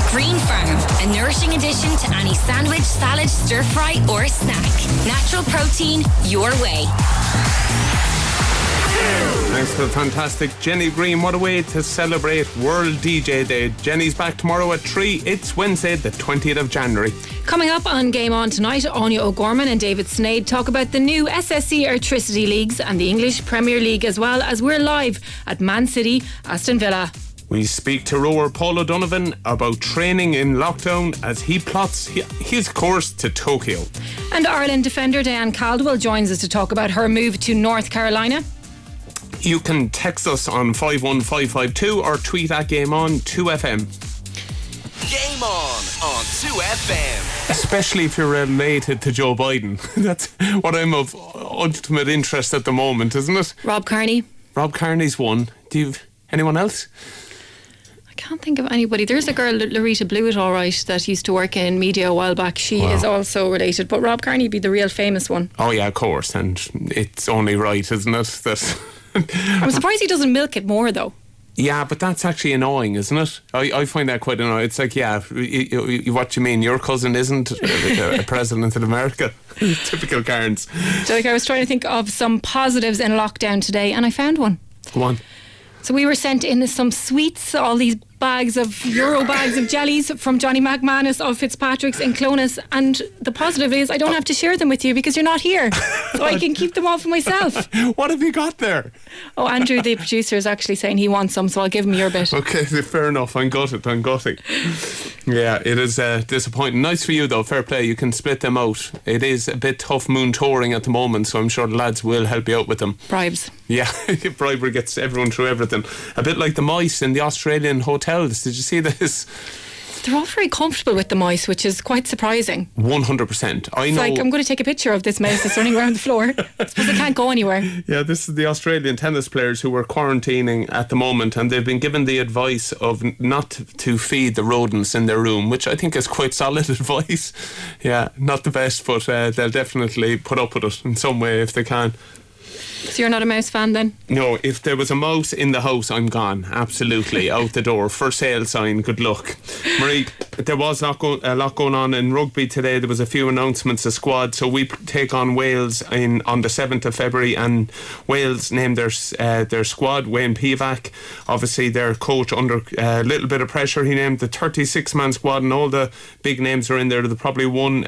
Green Farm, a nourishing addition to any sandwich, salad, stir fry or snack. Natural protein, your way. Thanks for the fantastic Jenny Green. What a way to celebrate World DJ Day. Jenny's back tomorrow at 3. It's Wednesday, the 20th of January. Coming up on Game On tonight, Anya O'Gorman and David Snade talk about the new SSE Airtricity Leagues and the English Premier League, as well as we're live at Man City, Aston Villa. We speak to rower Paul O'Donovan about training in lockdown as he plots his course to Tokyo. And Ireland defender Diane Caldwell joins us to talk about her move to North Carolina. You can text us on 51552 or tweet at Game On 2FM. Game On 2FM. Especially if you're related to Joe Biden. That's what I'm of ultimate interest at the moment, isn't it? Rob Kearney. Rob Kearney's one. Do you anyone else? I can't think of anybody. There's a girl, Larita Blewett, all right, that used to work in media a while back. She is also related, but Rob Kearney would be the real famous one. Oh yeah, of course, and it's only right, isn't it? That I'm surprised he doesn't milk it more though. Yeah, but that's actually annoying, isn't it? I find that quite annoying. It's like, yeah, what you mean? Your cousin isn't a president in America? Typical Cairns. So I was trying to think of some positives in lockdown today, and I found one. Go on. So we were sent in some sweets, all these bags of Euro bags of jellies from Johnny McManus of Fitzpatrick's in Clones, and the positive is I don't have to share them with you because you're not here, so I can keep them all for myself. What have you got there? Oh, Andrew, the producer, is actually saying he wants some, so I'll give him your bit. Okay, fair enough. I'm gutted. Yeah, it is disappointing. Nice for you though, fair play. You can split them out. It is a bit tough moon touring at the moment, so I'm sure the lads will help you out with them. Bribes. Yeah, bribery gets everyone through everything. A bit like the mice in the Australian hotels. Did you see this? They're all very comfortable with the mice, which is quite surprising. 100%. I know. Like, I'm going to take a picture of this mouse that's running around the floor. I suppose it can't go anywhere. Yeah, this is the Australian tennis players who were quarantining at the moment, and they've been given the advice of not to feed the rodents in their room, which I think is quite solid advice. Yeah, not the best, but they'll definitely put up with it in some way if they can. So you're not a mouse fan then? No, if there was a mouse in the house, I'm gone. Absolutely. Out the door. For sale sign. Good luck. Marie, there was a lot going on in rugby today. There was a few announcements of squad. So we take on Wales on the 7th of February, and Wales named their squad. Wayne Pivac, obviously their coach, under a little bit of pressure. He named the 36-man squad, and all the big names are in there. There's probably one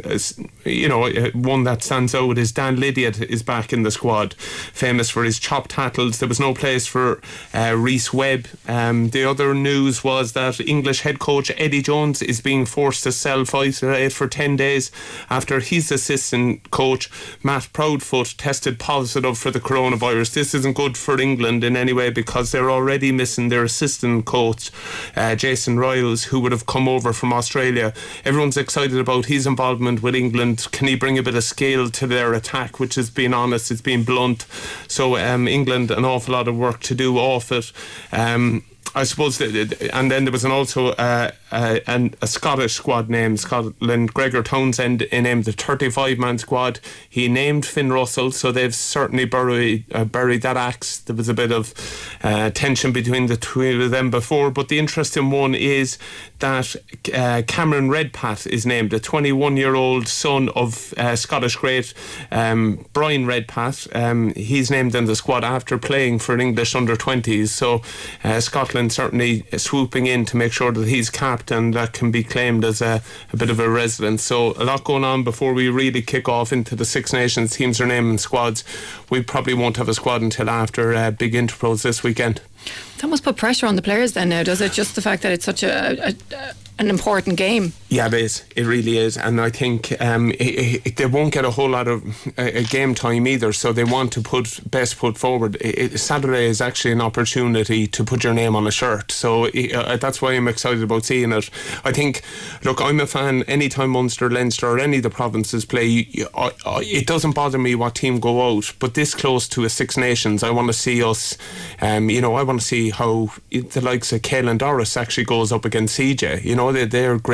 that stands out is Dan Lydiat is back in the squad, famous for his chopped tackles. There was no place for Rhys Webb. The other news was that English head coach Eddie Jones is being forced to self-isolate for 10 days after his assistant coach Matt Proudfoot tested positive for the coronavirus. This isn't good for England in any way because they're already missing their assistant coach Jason Riles, who would have come over from Australia. Everyone's excited about his involvement with England. Can he bring a bit of scale to their attack, which has been honest, it's been blunt. So England, an awful lot of work to do off it. I suppose, and then there was also a Scottish squad named Scotland. Gregor Townsend named the 35-man squad. He named Finn Russell, so they've certainly buried that axe. There was a bit of tension between the two of them before, but the interesting one is that Cameron Redpath is named, a 21-year-old son of Scottish great Brian Redpath. He's named in the squad after playing for an English under-20s, so Scotland certainly swooping in to make sure that he's capped and that can be claimed as a bit of a resident. So a lot going on before we really kick off into the Six Nations. Teams are naming squads. We probably won't have a squad until after big Interpros this weekend. That must put pressure on the players then now, does it? Just the fact that it's such an important game. Yeah, it is. It really is. And I think they won't get a whole lot of game time either, so they want to put best foot forward. Saturday is actually an opportunity to put your name on a shirt, so that's why I'm excited about seeing it. I think, look, I'm a fan anytime Munster, Leinster or any of the provinces play. It doesn't bother me what team go out, but this close to a Six Nations, I want to see us, I want to see how the likes of Caelan Doris actually goes up against CJ. They're great head-to-head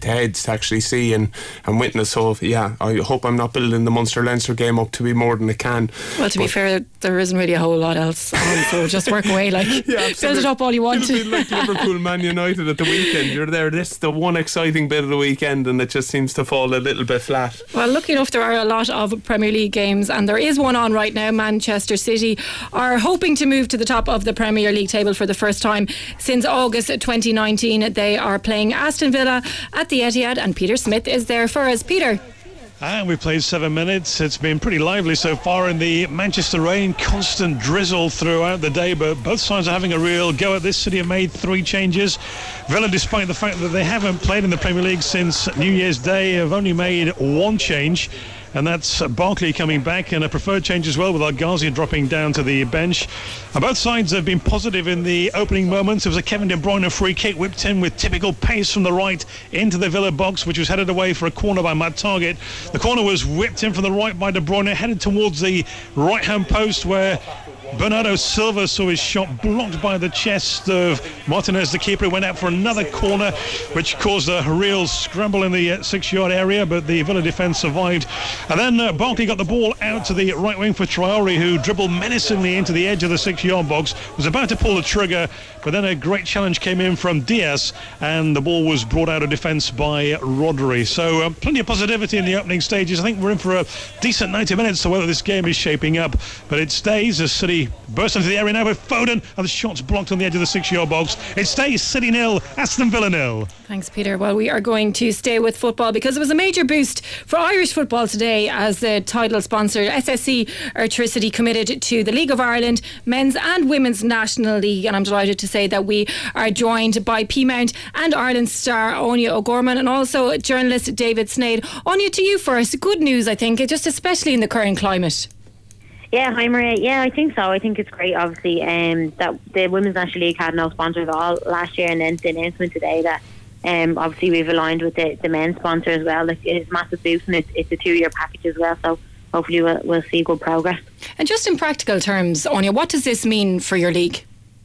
head-to-heads to actually see and witness. So yeah, I hope I'm not building the Munster-Leinster game up to be more than it can. Well, to be fair, there isn't really a whole lot else on, so just work away, like, build it up all you want. It'll be like Liverpool Man United at the weekend. You're there, this is the one exciting bit of the weekend, and it just seems to fall a little bit flat. Well, lucky enough, there are a lot of Premier League games, and there is one on right now. Manchester City are hoping to move to the top of the Premier League table for the first time since August 2019. They are playing Aston Villa at the Etihad, and Peter Smith is there for us. Peter. And we've played 7 minutes. It's been pretty lively so far in the Manchester rain. Constant drizzle throughout the day, but both sides are having a real go at this. City have made 3 changes. Villa, despite the fact that they haven't played in the Premier League since New Year's Day, have only made 1 change. And that's Barkley coming back, and a preferred change as well, with Al-Ghazi dropping down to the bench. And both sides have been positive in the opening moments. There was a Kevin De Bruyne free kick whipped in with typical pace from the right into the Villa box, which was headed away for a corner by Matt Targett. The corner was whipped in from the right by De Bruyne, headed towards the right-hand post, where Bernardo Silva saw his shot blocked by the chest of Martinez, the keeper. He went out for another corner, which caused a real scramble in the 6-yard area, but the Villa defence survived. And then Barkley got the ball out to the right wing for Traore, who dribbled menacingly into the edge of the 6-yard box, was about to pull the trigger, but then a great challenge came in from Diaz, and the ball was brought out of defence by Rodri. So plenty of positivity in the opening stages. I think we're in for a decent 90 minutes to whether this game is shaping up, but it stays as City burst into the area now with Foden, and the shot's blocked on the edge of the 6-yard box. It stays City 0, Aston Villa 0. Thanks, Peter. Well, we are going to stay with football because it was a major boost for Irish football today as the title sponsor SSE Airtricity committed to the League of Ireland Men's and Women's National League, and I'm delighted to say that we are joined by Peamount and Ireland star Áine O'Gorman and also journalist David Sneyd. Áine, to you first. Good news, I think, just especially in the current climate. Yeah, hi Maria. Yeah, I think so. I think it's great, obviously, that the Women's National League had no sponsor at all last year, and then the announcement today that obviously we've aligned with the men's sponsor as well. It's a massive boost, and it's a 2-year package as well, so hopefully we'll see good progress. And just in practical terms, Áine, what does this mean for your league?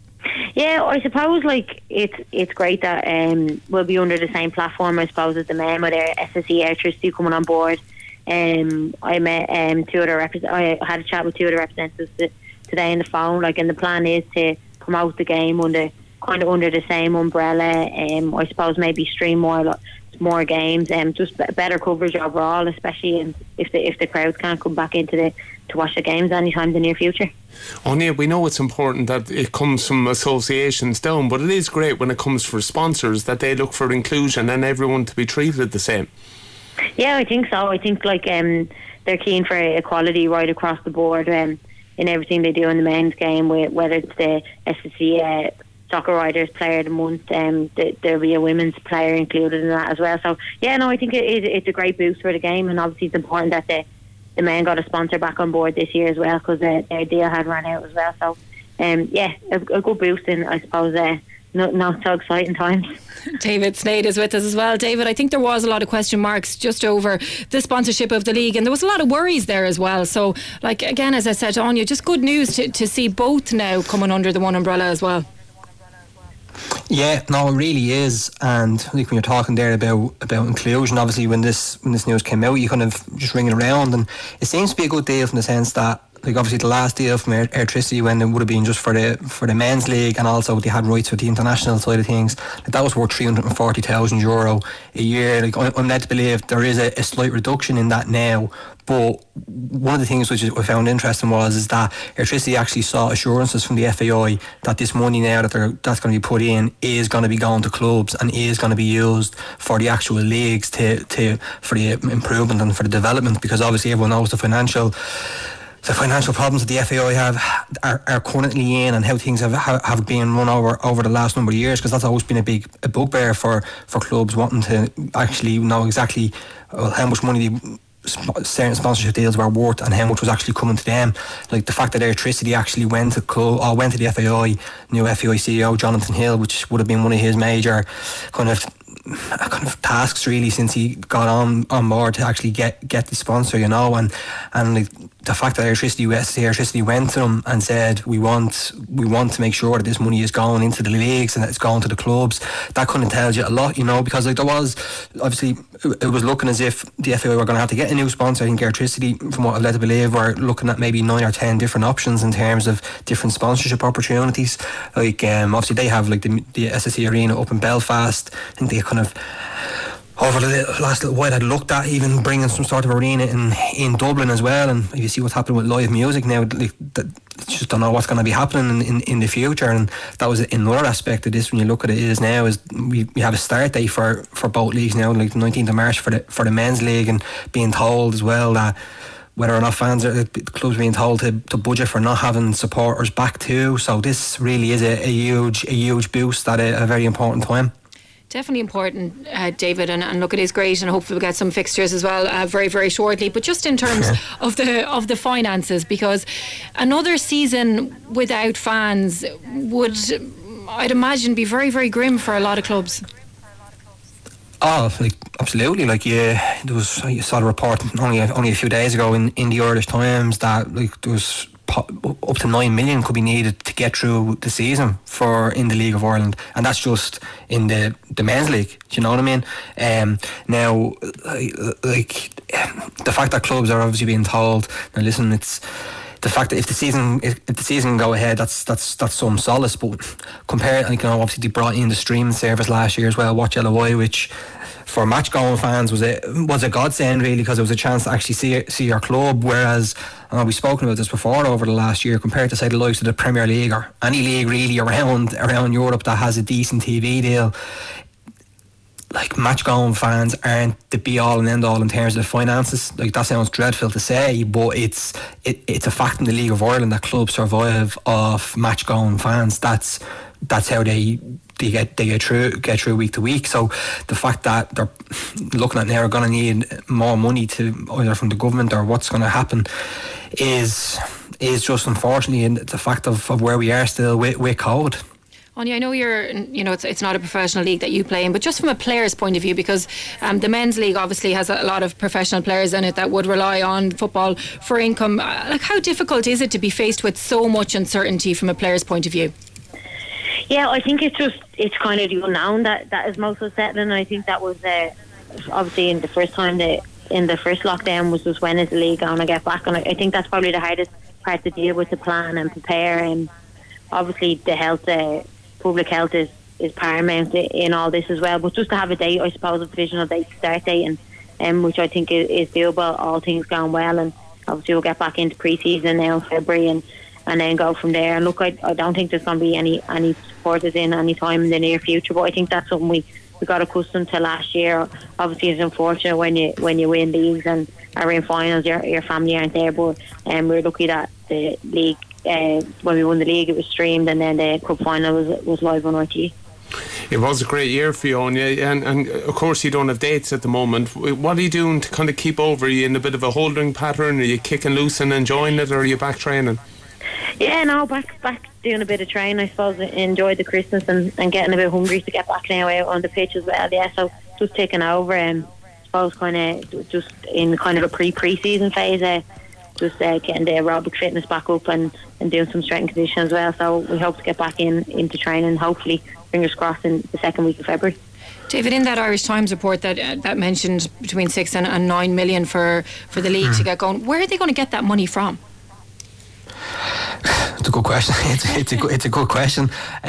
Yeah, I suppose it's great that we'll be under the same platform, I suppose, as the men, with their SSE Airtricity coming on board. I met I had a chat with 2 other representatives today on the phone. And the plan is to promote the game under the same umbrella. I suppose maybe stream more games and just better coverage overall, especially if the crowds can't come back to watch the games anytime in the near future. Áine, we know it's important that it comes from associations down, but it is great when it comes for sponsors that they look for inclusion and everyone to be treated the same. Yeah, I think so. I think they're keen for equality right across the board in everything they do in the men's game, whether it's the SSE Soccer Riders Player of the Month, there'll be a women's player included in that as well. So yeah, no, I think it's a great boost for the game, and obviously it's important that the men got a sponsor back on board this year as well, because their deal had run out as well. So yeah, a good boost in, I suppose, not so exciting times. David Sneyd is with us as well. David, I think there was a lot of question marks just over the sponsorship of the league, and there was a lot of worries there as well. So, again, as I said to Áine, just good news to see both now coming under the one umbrella as well. Yeah, no, it really is. And when you're talking there about inclusion, obviously when this news came out, you kind of just ring it around, and it seems to be a good deal from the sense that, obviously the last deal from Airtricity, when it would have been just for the men's league, and also they had rights with the international side of things, that was worth €340,000 a year. I'm led to believe there is a slight reduction in that now, but one of the things which I found interesting is that Airtricity actually saw assurances from the FAI that this money now that's going to be put in is going to be going to clubs and is going to be used for the actual leagues for the improvement and for the development, because obviously everyone knows the financial problems that the FAI are currently in, and how things have been run over the last number of years, because that's always been a bugbear for clubs wanting to actually know exactly how much money certain sponsorship deals were worth and how much was actually coming to them. The fact that Airtricity actually went to the FAI, new FAI CEO Jonathan Hill, which would have been one of his major kind of tasks really since he got on board to actually get the sponsor, and the fact that Electricity went to them and said we want to make sure that this money is going into the leagues and that it's going to the clubs, that kind of tells you a lot, you know, because like there was obviously, it was looking as if the FAI were going to have to get a new sponsor. I think Electricity, from what I've led to believe, were looking at maybe 9 or 10 different options in terms of different sponsorship opportunities. Like obviously they have like the SSE Arena up in Belfast. I think they kind of over the last little while had looked at even bringing some sort of arena in Dublin as well. And if you see what's happening with live music now, like, just don't know what's going to be happening in the future. And that was another aspect of this when you look at it is now is we have a start date for both leagues now, like the 19th of March for the men's league, and being told as well that whether or not the clubs being told to budget for not having supporters back too. So this really is a huge boost at a very important time. Definitely important, David, and look, it is great, and hopefully we'll get some fixtures as well very, very shortly. But just in terms of the finances, because another season without fans would, I'd imagine, be very, very grim for a lot of clubs. Oh, like absolutely! Like you saw the report only a few days ago in the Irish Times that like there was up to 9 million could be needed to get through the season in the League of Ireland, and that's just in the men's league. Do you know what I mean? Now, like the fact that clubs are obviously being told, now listen, it's the fact that if the season can go ahead, that's some solace. But compared, you know, obviously they brought in the streaming service last year as well, Watch LOI, which for match going fans was a godsend really, because it was a chance to actually see your club. Whereas we've spoken about this before over the last year, compared to say the likes of the Premier League or any league really around Europe that has a decent TV deal, like match going fans aren't the be all and end all in terms of the finances. Like that sounds dreadful to say, but it's a fact in the League of Ireland that clubs survive off match going fans. That's how they get through week to week. So the fact that they're looking at now are going to need more money to either from the government or what's going to happen is just unfortunately the fact of where we are still with COVID. Anya, I know it's not a professional league that you play in, but just from a player's point of view, because the men's league obviously has a lot of professional players in it that would rely on football for income. Like, how difficult is it to be faced with so much uncertainty from a player's point of view? Yeah, I think it's kind of the unknown that is most unsettling. I think that was obviously in the first time in the first lockdown was just when is the league going to get back, and I think that's probably the hardest part to deal with, to plan and prepare. And obviously the health, public health is paramount in all this as well. But just to have a date, I suppose, a provisional date, start date, and which I think is doable, all things going well. And obviously we'll get back into pre-season now in February and then go from there. And look, I don't think there's going to be any supporters in any time in the near future, but I think that's something we got accustomed to last year. Obviously it's unfortunate when you win leagues and are in finals, your family aren't there, but we're lucky that the league, when we won the league, it was streamed, and then the cup final was live on RTE. It was a great year for you, Anya, and of course you don't have dates at the moment. What are you doing to kind of keep over? Are you in a bit of a holding pattern? Are you kicking loose and enjoying it, or are you back training? Yeah, no, back doing a bit of training, I suppose. Enjoyed the Christmas and getting a bit hungry to get back now out on the pitch as well. Yeah, so just taking over, I suppose, kind of just in kind of a pre-season phase, just getting the aerobic fitness back up and doing some strength and conditioning as well. So we hope to get back into training, hopefully, fingers crossed, in the second week of February. David, in that Irish Times report that mentioned between 6 and 9 million for the league to get going, where are they going to get that money from? It's a good question. It's a good question.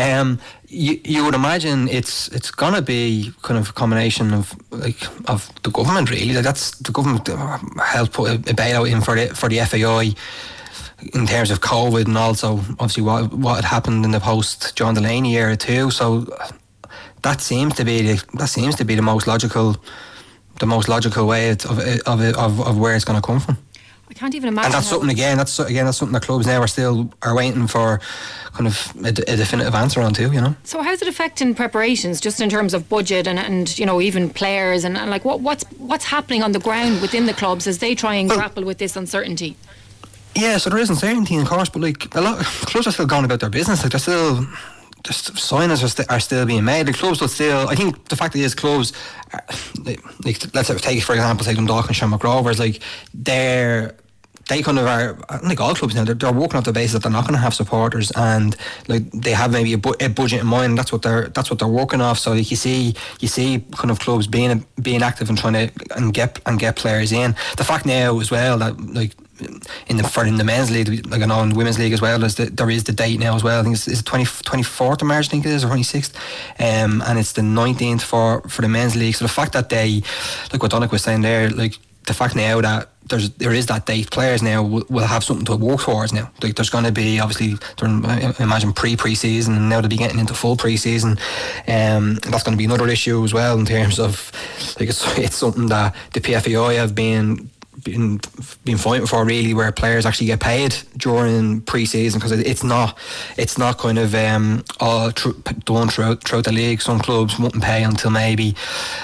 You would imagine it's gonna be kind of a combination of the government really. That's the government helped put a bailout in for the FAI in terms of COVID, and also obviously what had happened in the post John Delaney era too. So that seems to be the most logical way of where it's going to come from. I can't even imagine. And that's something that clubs now are waiting for kind of a definitive answer on too, you know. So how's it affecting preparations, just in terms of budget and you know, even players and like what's happening on the ground within the clubs as they try and grapple with this uncertainty? Yeah, so there is uncertainty, of course, but like a lot of clubs are still going about their business. Like they're still, just signings are still being made. The clubs will still, I think the fact is clubs, like let's take for example, say Dundalk and Shamrock Rovers, like they're they kind of are, like all clubs now, they're working off the basis that they're not going to have supporters, and like they have maybe a budget in mind. That's what they're working off. So like you see kind of clubs being active and trying to get players in. The fact now as well that like in the men's league, like I know in the women's league as well, there is the date now as well. I think it's 24th of March, I think it is, or 26th, and it's the 19th for the men's league. So the fact that they, like what Donnacha was saying there, like the fact now that there is that date, players now will have something to work towards now. Like there's going to be obviously, imagine pre-season, and now they'll be getting into full pre-season. That's going to be another issue as well in terms of like it's something that the PFAI have been fighting for, really, where players actually get paid during pre-season, because it's not kind of all done throughout the league. Some clubs won't pay until maybe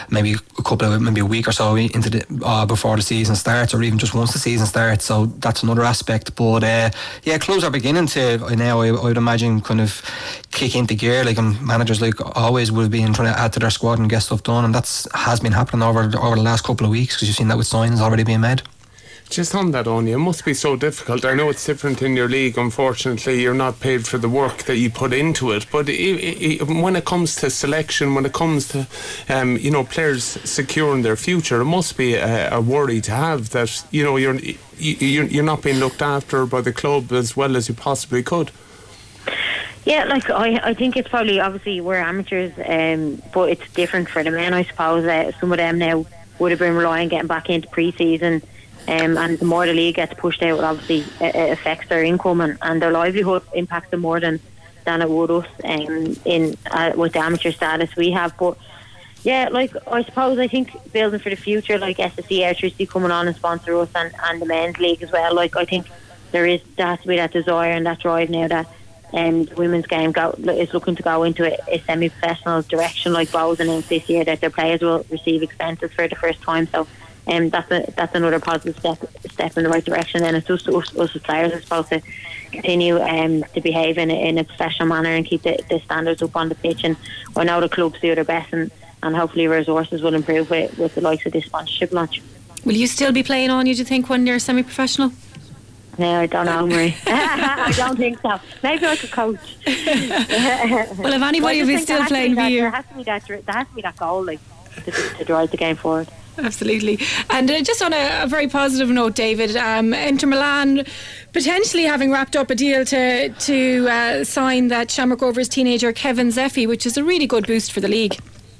a week or so into the before the season starts, or even just once the season starts. So that's another aspect. But clubs are beginning to now, I would imagine, kind of kick into gear. Like, and managers like always would have been trying to add to their squad and get stuff done, and has been happening over the last couple of weeks, because you've seen that with signings already being made. Just on that, Anya, it must be so difficult. I know it's different in your league. Unfortunately, you're not paid for the work that you put into it. But when it comes to selection, when it comes to players securing their future, it must be a worry to have that you're not being looked after by the club as well as you possibly could. Yeah, like I think it's probably, obviously we're amateurs, but it's different for the men, I suppose. Some of them now would have been relying on getting back into pre-season. And the more the league gets pushed out, it obviously affects their income and their livelihood, impacts them more than it would us with the amateur status we have. But yeah, like I think building for the future, like SSE Airtricity coming on and sponsor us, and the men's league as well. Like I think there has to be that desire and that drive now that the women's game is looking to go into a semi-professional direction. Like Bowes announced this year that their players will receive expenses for the first time. So that's another positive step in the right direction. And it's just us as players are supposed to continue to behave in a professional manner and keep the standards up on the pitch. And I know the clubs do their best, and hopefully resources will improve with the likes of this sponsorship launch. Will you still be playing on, do you think, when you're semi-professional? No, I don't know, Marie. I don't think so. Maybe I could coach. Well, if anybody will be still playing for you, there has to be that goal, like to drive the game forward. Absolutely. And just on a very positive note, David, Inter Milan potentially having wrapped up a deal to sign that Shamrock Rovers teenager Kevin Zeffy, which is a really good boost for the league.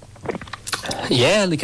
Yeah, like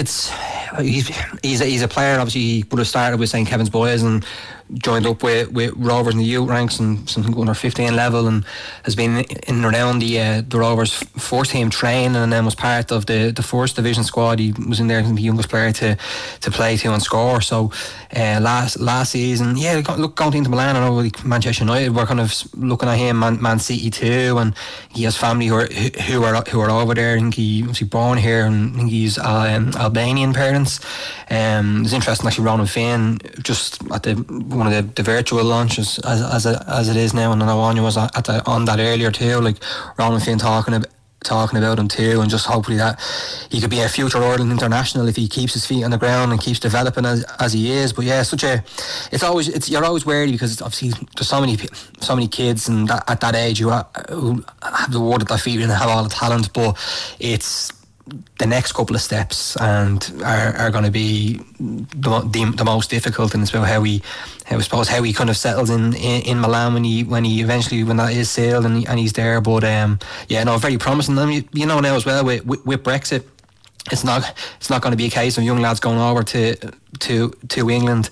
he's a player. Obviously, he would have started with St. Kevin's Boys and joined up with Rovers in the youth ranks and something under 15 level, and has been in and around the Rovers first team training, and then was part of the first division squad. He was in there, the youngest player to play to and score. So last season, going into Milan, I know like Manchester United were kind of looking at him, Man City too, and he has family who are over there. I think he was born here, and I think he's Albanian parents. It's interesting actually. Ronan Finn just at one of the virtual launches as it is now, and I know Anya was on that earlier too. Like Ronan Finn talking about him too, and just hopefully that he could be a future Ireland international if he keeps his feet on the ground and keeps developing as he is. But yeah, you're always wary, because obviously there's so many kids and at that age who have the world at their feet and have all the talent, but it's the next couple of steps and are going to be the most difficult, and it's about how he kind of settles in Milan when he eventually, when that is sailed and he's there. But very promising. And you know now as well with Brexit, it's not going to be a case of young lads going over to England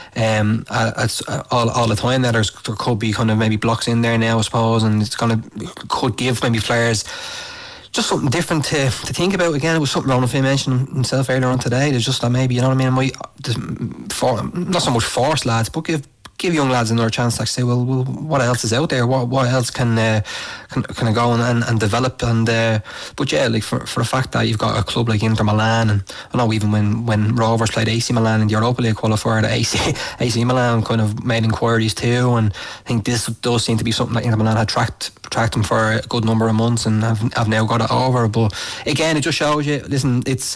all the time. There could be kind of maybe blocks in there now, I suppose, and could give maybe players just something different to think about. Again, it was something Ronan Finn mentioned himself earlier on today. There's just that maybe, you know what I mean, not so much force lads, but give young lads another chance to say, well, what else is out there? What else can go and develop? And but yeah, like for the fact that you've got a club like Inter Milan, and I know even when Rovers played AC Milan in the Europa League qualifier, the AC Milan kind of made inquiries too, and I think this does seem to be something that Inter Milan had tracked tracked them for a good number of months and have now got it over. But again, it just shows you, listen, it's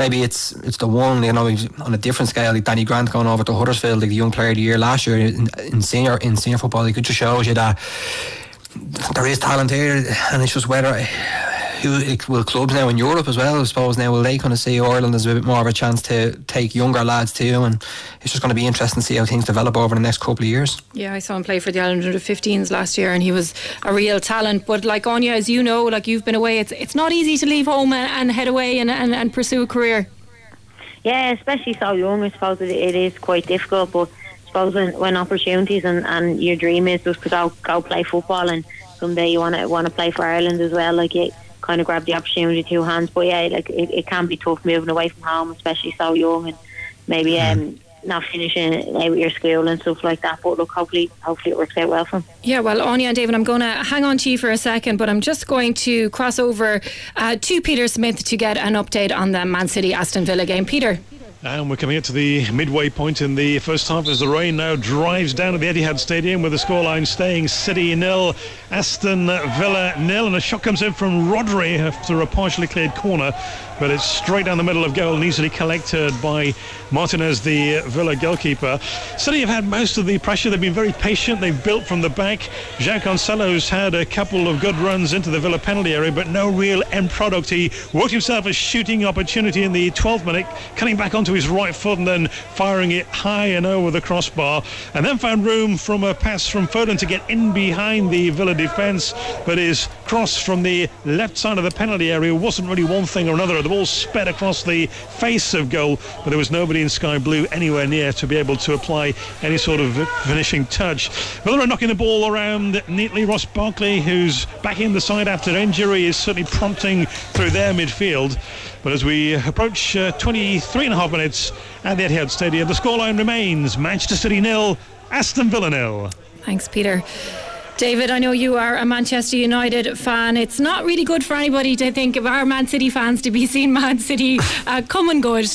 the one, you know, on a different scale, like Danny Grant going over to Huddersfield, like the young player of the year last year in senior football. It just shows you that there is talent here, and it's just whether will clubs now in Europe as well, I suppose, now will they kind of see Ireland as a bit more of a chance to take younger lads too, and it's just going to be interesting to see how things develop over the next couple of years. Yeah, I saw him play for the Ireland under-15s last year, and he was a real talent. But like Anya, as you know, like you've been away, it's not easy to leave home and head away and pursue a career. Yeah, especially so young. I suppose it is quite difficult, but I suppose when opportunities and your dream is just to go play football, and someday you want to play for Ireland as well, like it kind of grab the opportunity with two hands. But yeah, like it can be tough moving away from home, especially so young, and maybe not finishing out your school and stuff like that. But look, hopefully it works out well for him. Yeah, well, Anya and David, I'm going to hang on to you for a second, but I'm just going to cross over to Peter Smith to get an update on the Man City Aston Villa game. Peter. And we're coming up to the midway point in the first half as the rain now drives down at the Etihad Stadium, with the scoreline staying City 0, Aston Villa 0, and a shot comes in from Rodri after a partially cleared corner, but it's straight down the middle of goal and easily collected by Martinez, the Villa goalkeeper. City have had most of the pressure. They've been very patient. They've built from the back. João Cancelo's had a couple of good runs into the Villa penalty area, but no real end product. He worked himself a shooting opportunity in the 12th minute, cutting back onto his right foot and then firing it high and over the crossbar, and then found room from a pass from Foden to get in behind the Villa defence, but his cross from the left side of the penalty area wasn't really one thing or another. The ball sped across the face of goal, but there was nobody in sky blue anywhere near to be able to apply any sort of finishing touch. Villa are knocking the ball around neatly. Ross Barkley, who's back in the side after injury, is certainly prompting through their midfield. But as we approach 23 and a half minutes at the Etihad Stadium, the scoreline remains Manchester City 0, Aston Villa 0. Thanks, Peter. David, I know you are a Manchester United fan. It's not really good for anybody to think of our Man City fans to be seeing Man City coming good.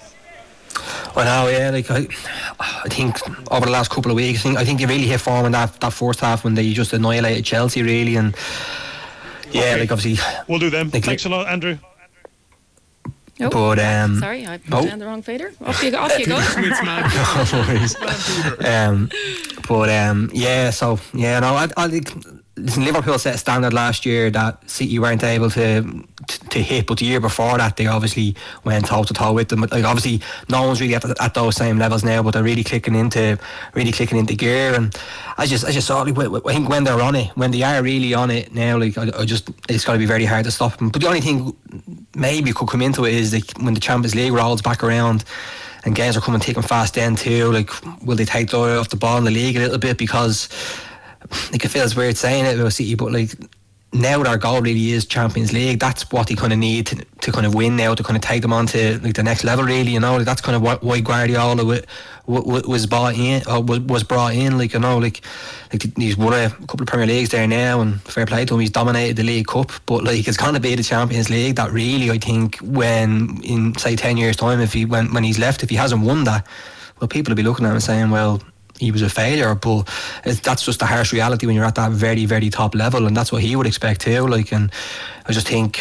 Well, now, yeah, like I think over the last couple of weeks, I think they really hit form in that first half when they just annihilated Chelsea, really, and yeah, okay. Like obviously we'll do them. Thanks a lot, Andrew. Oh, but sorry, I put down the wrong fader. Off you go. Yeah, so yeah, no, I think Liverpool set a standard last year that City weren't able to hit, but the year before that they obviously went toe to toe with them. Like obviously no one's really at those same levels now, but they're really clicking into gear. And I just saw, like, I think when they're on it, when they are really on it now, like it's got to be very hard to stop them. But the only thing maybe could come into it is like when the Champions League rolls back around and games are coming thick and fast then too, like will they take the eye off the ball in the league a little bit? Because like it feels weird saying it about City, but like now their goal really is Champions League. That's what they kind of need to kind of win now, to kind of take them on to like the next level, really, you know. Like that's kind of why Guardiola was brought in, like, you know, like he's won a couple of Premier Leagues there now, and fair play to him, he's dominated the League Cup, but like it's going to be the Champions League that really, I think, when in say 10 years time, when he's left, if he hasn't won that, well, people will be looking at him and saying, well, he was a failure. But that's just the harsh reality when you're at that very, very top level, and that's what he would expect too. Like, and I just think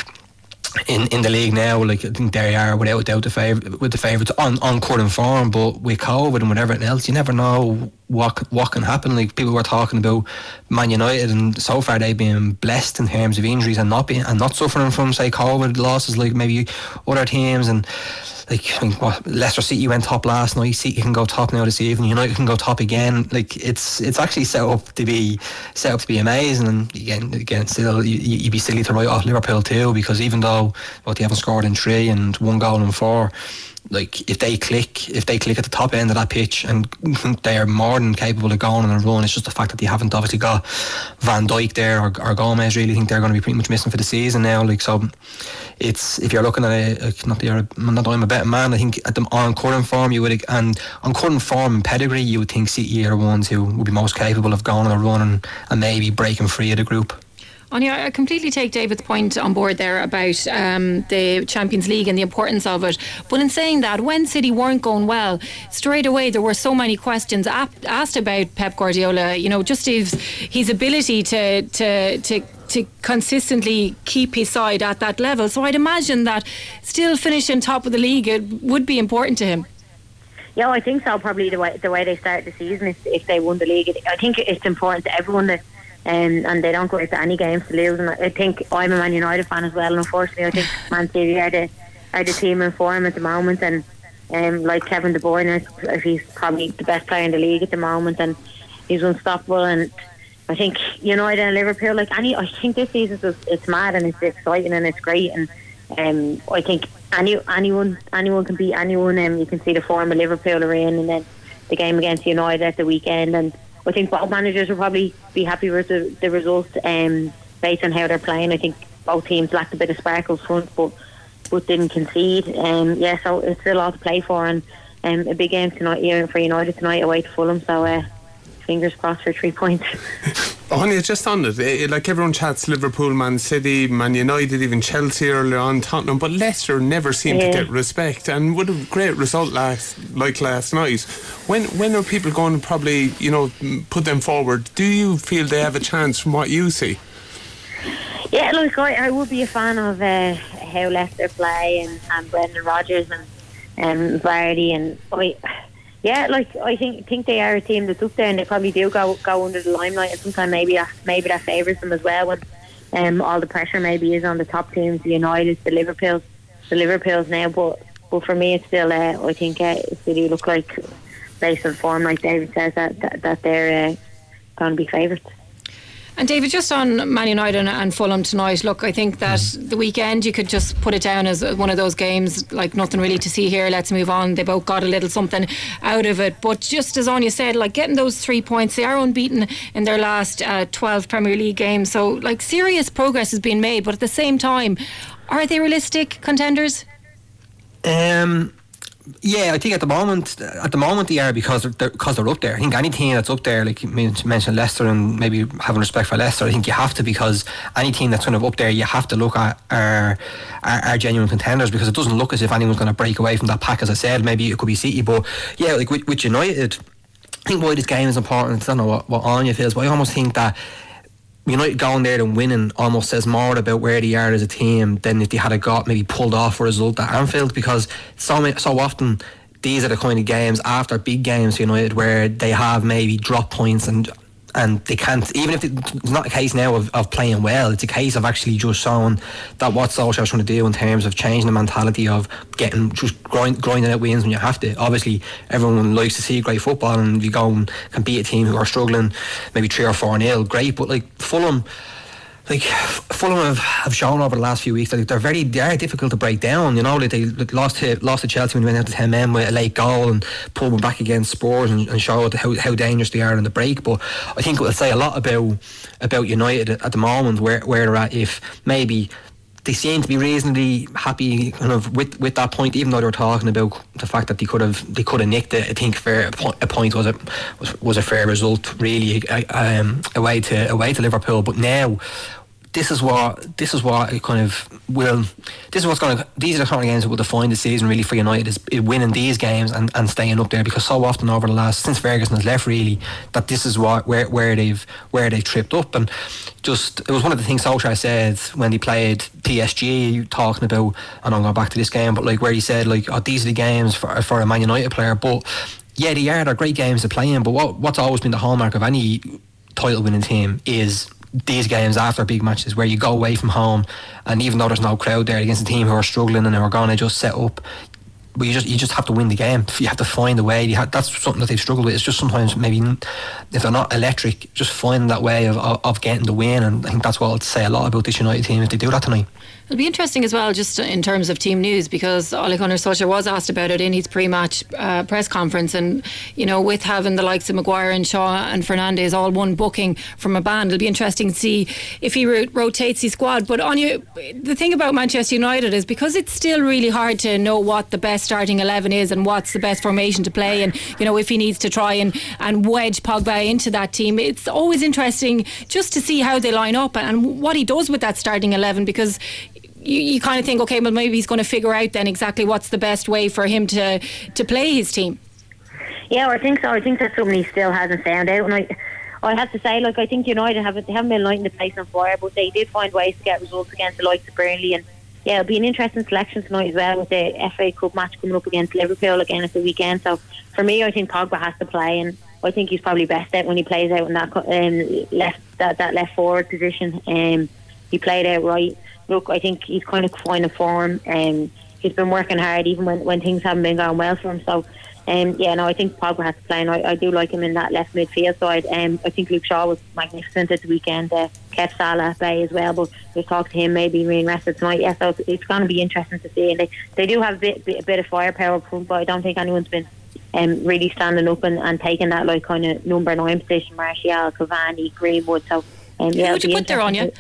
in the league now, like I think they are without doubt the favourites on current form. But with COVID and whatever else, you never know what can happen. Like people were talking about Man United, and so far they've been blessed in terms of injuries and not suffering from say COVID losses like maybe other teams. And like Leicester City went top last night, City can go top now this evening, United can go top again. Like it's actually set up to be amazing. And again still you'd be silly to write off Liverpool too, because even though they haven't scored in 3 and 1 goal in 4, like if they click at the top end of that pitch, and they are more than capable of going on a run. It's just the fact that they haven't obviously got Van Dijk there or Gomez. Really think they're going to be pretty much missing for the season now. Like, so it's, if you're looking at it, not I'm a better man, I think at them on current form and on current form and pedigree, you would think City are the ones who would be most capable of going on a run and maybe breaking free of the group. Anya, I completely take David's point on board there about the Champions League and the importance of it. But in saying that, when City weren't going well, straight away there were so many questions asked about Pep Guardiola. You know, just his ability to consistently keep his side at that level. So I'd imagine that still finishing top of the league, it would be important to him. Yeah, I think so. Probably the way they start the season, if they won the league, I think it's important to everyone that. And they don't go into any games to lose. And I think I'm a Man United fan as well. And unfortunately, I think Man City are the team in form at the moment. And like Kevin De Bruyne, he's probably the best player in the league at the moment, and he's unstoppable. And I think United and Liverpool, I think this season it's mad and it's exciting and it's great. And I think anyone can beat anyone. You can see the form of Liverpool are in, and then the game against United at the weekend. And I think both managers will probably be happy with the results based on how they're playing. I think both teams lacked a bit of sparkle front, but didn't concede. So it's still a lot to play for, and a big game tonight for United tonight away to Fulham. So fingers crossed for 3 points. Anya, just on it, like everyone chats Liverpool, Man City, Man United, even Chelsea earlier on, Tottenham, but Leicester never seem to get respect, and with a great result last night, when are people going to probably put them forward? Do you feel they have a chance from what you see? Yeah, look, I would be a fan of how Leicester play and Brendan Rodgers and Vardy, and I think they are a team that's up there, and they probably do go under the limelight, and sometimes maybe that favours them as well when all the pressure maybe is on the top teams, the United, the Liverpools now. But for me, it's still I think City look like, based on form, like David says, that they're going to be favourites. And David, just on Man United and Fulham tonight, look, I think that the weekend you could just put it down as one of those games, like nothing really to see here, let's move on. They both got a little something out of it. But just as Anya said, like getting those 3 points, they are unbeaten in their last 12 Premier League games. So like serious progress has been made, but at the same time, are they realistic contenders? Yeah, I think at the moment they are, because they're up there. I think any team that's up there, like you mentioned Leicester, and maybe having respect for Leicester, I think you have to, because any team that's kind of up there, you have to look at are genuine contenders, because it doesn't look as if anyone's going to break away from that pack. As I said, maybe it could be City, but yeah, like with United, I think why this game is important, I don't know what Anya feels, but I almost think that United going there and winning almost says more about where they are as a team than if they had got maybe pulled off a result at Anfield, because so often these are the kind of games after big games for United where they have maybe dropped points and they can't, even if it's not a case now of playing well, it's a case of actually just showing that what Solskjaer's trying to do in terms of changing the mentality of getting, just grinding out wins when you have to. Obviously everyone likes to see great football, and if you go and can beat a team who are struggling maybe 3 or 4-0, great, but like Fulham have shown over the last few weeks that they're difficult to break down. They lost to Chelsea when they went out to 10 men with a late goal and pulled them back against Spurs and showed how dangerous they are in the break. But I think it will say a lot about United at the moment where they're at, if maybe they seem to be reasonably happy kind of with that point, even though they were talking about the fact that they could have nicked it. I think a point was a fair result, really, away to Liverpool. But now this is what's going to, these are the kind of games that will define the season really for United, is winning these games and staying up there, because so often over the last, since Ferguson has left really, that this is where they've tripped up. And just, it was one of the things Solskjaer said when he played PSG, talking about, and I'm going back to this game, but like where he said like, oh, these are the games for a Man United player. But yeah, they're great games to play in, but what's always been the hallmark of any title winning team is these games after big matches where you go away from home, and even though there's no crowd there, against a team who are struggling and who are going to just set up, but you just have to win the game. You have to find a way. That's something that they've struggled with. It's just sometimes maybe if they're not electric, just finding that way of getting the win. And I think that's what I'll say a lot about this United team if they do that tonight. It'll be interesting as well, just in terms of team news, because Ole Gunnar Solskjaer was asked about it in his pre-match press conference, and with having the likes of Maguire and Shaw and Fernandes all one booking from a band, it'll be interesting to see if he rotates his squad. But Anya, the thing about Manchester United is, because it's still really hard to know what the best starting 11 is and what's the best formation to play, and if he needs to try and wedge Pogba into that team, it's always interesting just to see how they line up and what he does with that starting 11, because you kind of think, okay, well, maybe he's going to figure out then exactly what's the best way for him to play his team. Yeah, I think so. I think that's something he still hasn't found out. And I have to say, I think United haven't been lighting the place on fire, but they did find ways to get results against the likes of Burnley. And yeah, it'll be an interesting selection tonight as well, with the FA Cup match coming up against Liverpool again at the weekend. So for me, I think Pogba has to play, and I think he's probably best out when he plays out in that left forward position. He played out right. Look, I think he's kind of finding form, and he's been working hard even when things haven't been going well for him. So, I think Pogba has to play, and I do like him in that left midfield side. I think Luke Shaw was magnificent at the weekend. Kept Salah at bay as well, but we'll talk to him maybe being rested tonight. Yeah, so it's going to be interesting to see. And they do have a bit of firepower up front, but I don't think anyone's been really standing up and taking that kind of number 9 position. Martial, Cavani, Greenwood. So who would you put there on you?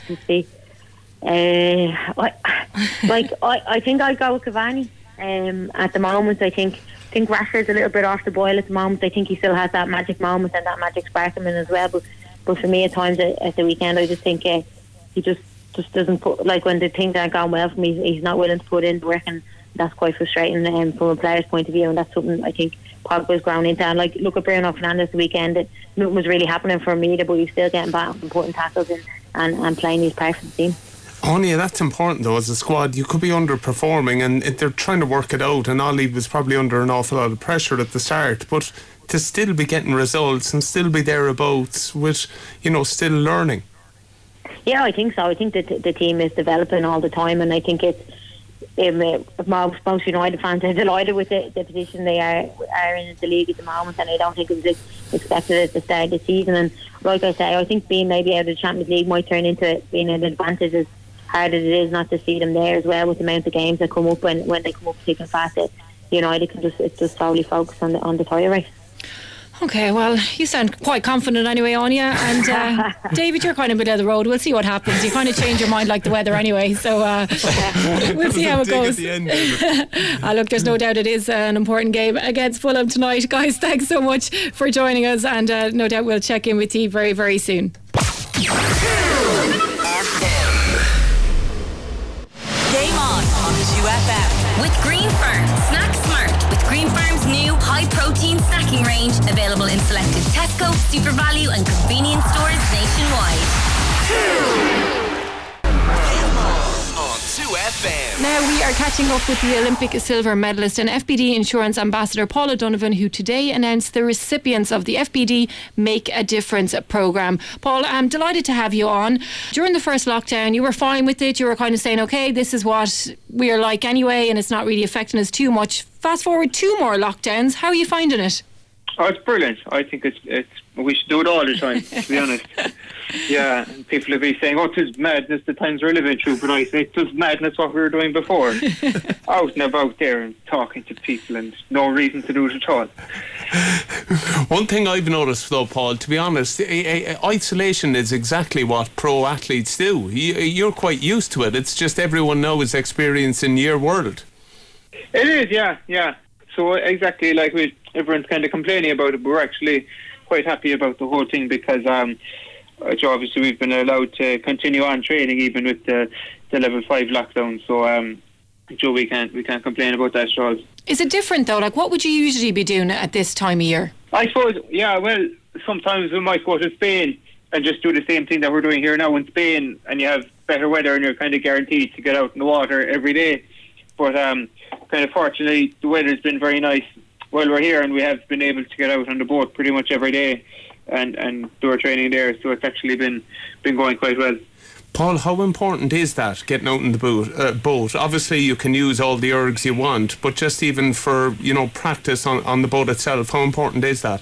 I think I'd go with Cavani. At the moment, I think Rashford's a little bit off the boil at the moment. I think he still has that magic moment and that magic spark in him as well. But for me, at times at the weekend, I just think he just doesn't put, when the things aren't going well for me, he's not willing to put in the work, and that's quite frustrating from a player's point of view. And that's something I think Pogba's grown into. And look at Bruno Fernandes the weekend. Nothing was really happening for him either, but he's still getting back important tackles and playing his part for the team. Anya, that's important though. As a squad, you could be underperforming, and they're trying to work it out, and Ollie was probably under an awful lot of pressure at the start, but to still be getting results and still be thereabouts with still learning. Yeah, I think so. I think that the team is developing all the time, and I think it's most United fans are delighted with the position they are in the league at the moment, and I don't think it was expected at the start of the season. And like I say, I think being maybe out of the Champions League might turn into being an advantage, as hard as it is not to see them there as well, with the amount of games that come up when they come up thick and fast. United can just solely focus on the title race. Okay, well, you sound quite confident anyway, Anya. And David, you're kind of middle of the road. We'll see what happens. You kind of change your mind like the weather anyway, so we'll see how it goes. Look, there's no doubt it is an important game against Fulham tonight. Guys, thanks so much for joining us, and no doubt we'll check in with you very, very soon. Game on 2FM with Green Farm. Snack smart with Green Farm's new high-protein snacking range, available in selected Tesco, Super Value and convenience stores nationwide. On 2FM. Now we are catching up with the Olympic silver medalist and FBD Insurance Ambassador Paul O'Donovan, who today announced the recipients of the FBD Make a Difference programme. Paul, I'm delighted to have you on. During the first lockdown, you were fine with it. You were kind of saying, okay, this is what we're like anyway, and it's not really affecting us too much. Fast forward 2 more lockdowns. How are you finding it? Oh, it's brilliant. I think it's we should do it all the time, to be honest. Yeah, and people will be saying, oh, it is madness the times we're living through, but I say it was madness what we were doing before. Out and about there and talking to people, and no reason to do it at all. One thing I've noticed though, Paul, to be honest, isolation is exactly what pro athletes do. You're quite used to it. It's just everyone now is experiencing your world. It is, yeah. So exactly like everyone's kind of complaining about it, but we're actually quite happy about the whole thing, because obviously we've been allowed to continue on training even with the level 5 lockdown. So we can't complain about that at all. Is it different though? Like, what would you usually be doing at this time of year? I suppose, yeah, well, sometimes we might go to Spain and just do the same thing that we're doing here now in Spain, and you have better weather and you're kind of guaranteed to get out in the water every day. But kind of fortunately, the weather's been very nice while we're here, and we have been able to get out on the boat pretty much every day and do our training there. So it's actually been going quite well. Paul, how important is that, getting out in the boat? Obviously, you can use all the ergs you want, but just even for practice on the boat itself, how important is that?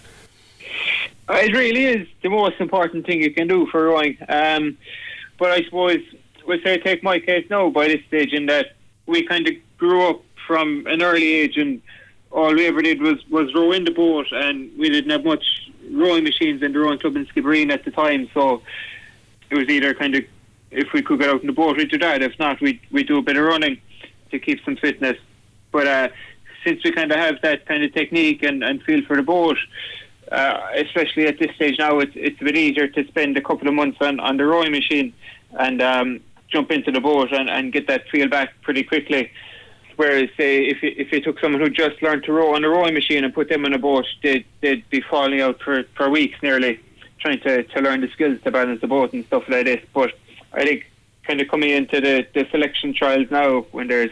It really is the most important thing you can do for rowing. But I suppose would say take my case now by this stage in that we kind of grew up from an early age and all we ever did was row in the boat, and we didn't have much rowing machines in the rowing club in Skibbereen at the time, so it was either kind of if we could get out in the boat we'd do that, if not we'd do a bit of running to keep some fitness. But since we kind of have that kind of technique and feel for the boat, especially at this stage now, it's a bit easier to spend a couple of months on the rowing machine and jump into the boat and get that feel back pretty quickly. Whereas, say, if you took someone who just learned to row on a rowing machine and put them on a boat, they'd be falling out for weeks nearly, trying to learn the skills to balance the boat and stuff like this. But I think kind of coming into the selection trials now, when there's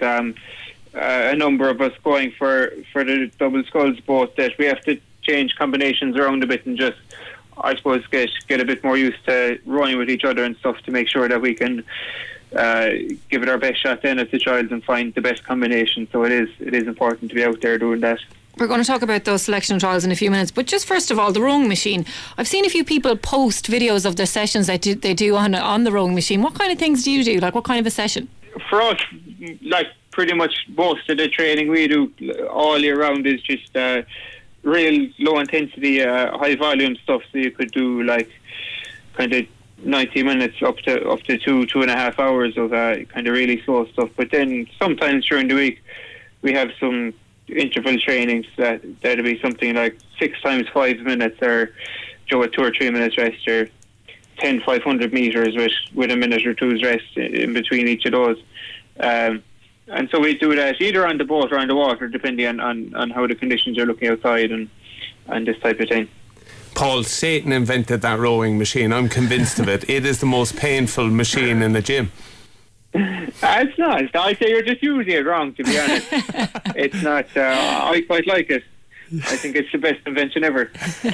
a number of us going for the double sculls boat, that we have to change combinations around a bit and just, I suppose, get a bit more used to rowing with each other and stuff to make sure that we can give it our best shot then at the trials and find the best combination. So it is important to be out there doing that. We're going to talk about those selection trials in a few minutes, but just first of all, the rowing machine. I've seen a few people post videos of their sessions that they do on the rowing machine. What kind of things do you do? Like, what kind of a session? For us, like pretty much most of the training we do all year round is just real low intensity, high volume stuff. So you could do like kind of 90 minutes up to 2.5 hours of kind of really slow stuff. But then sometimes during the week we have some interval trainings that'll be something like 6 times 5 minutes, or a 2 or 3 minutes rest, or 10 500 metres with a minute or two's rest in between each of those. And so we do that either on the boat or on the water, depending on how the conditions are looking outside and this type of thing. Paul, Satan invented that rowing machine. I'm convinced of it. It is the most painful machine in the gym. It's not. I say you're just using it wrong, to be honest. It's not. I quite like it. I think it's the best invention ever.